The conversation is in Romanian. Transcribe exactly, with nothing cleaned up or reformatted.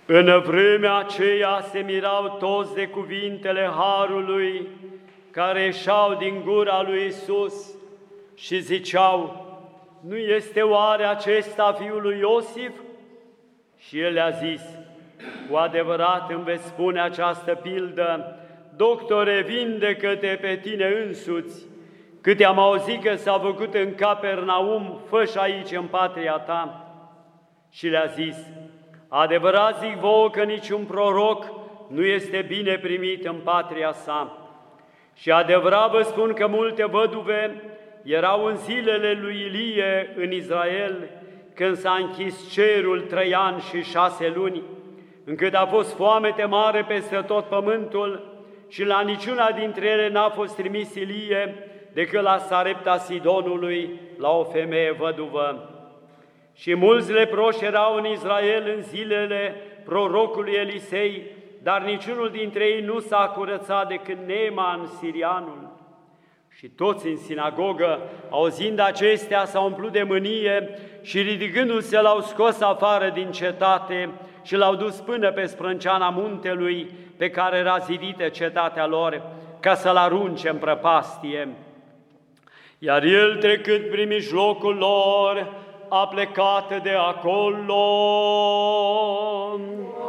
În vremea aceea se mirau toți de cuvintele Harului care ieșeau din gura lui Iisus și ziceau: nu este oare acesta fiul lui Iosif? Și el le-a zis: cu adevărat îmi veți spune această pildă: doctore, vindecă-te pe tine însuți, câte am auzit că s-a făcut în Capernaum, fă și aici în patria ta. Și le-a zis: adevărat zic vouă că niciun proroc nu este bine primit în patria sa. Și adevărat vă spun că multe văduve erau în zilele lui Ilie în Israel, când s-a închis cerul trei ani și șase luni, încât a fost foamete mare peste tot pământul și la niciuna dintre ele n-a fost trimis Ilie decât la Sarepta Sidonului, la o femeie văduvă. Și mulți leproși erau în Israel în zilele prorocului Elisei, dar niciunul dintre ei nu s-a curățat decât Neeman sirianul. Și toți în sinagogă, auzind acestea, s-au umplut de mânie și ridicându-se l-au scos afară din cetate și l-au dus până pe sprânceana muntelui pe care era zidită cetatea lor, ca să-l arunce în prăpastie. Iar el, trecând prin mijlocul lor, a plecat de acolo.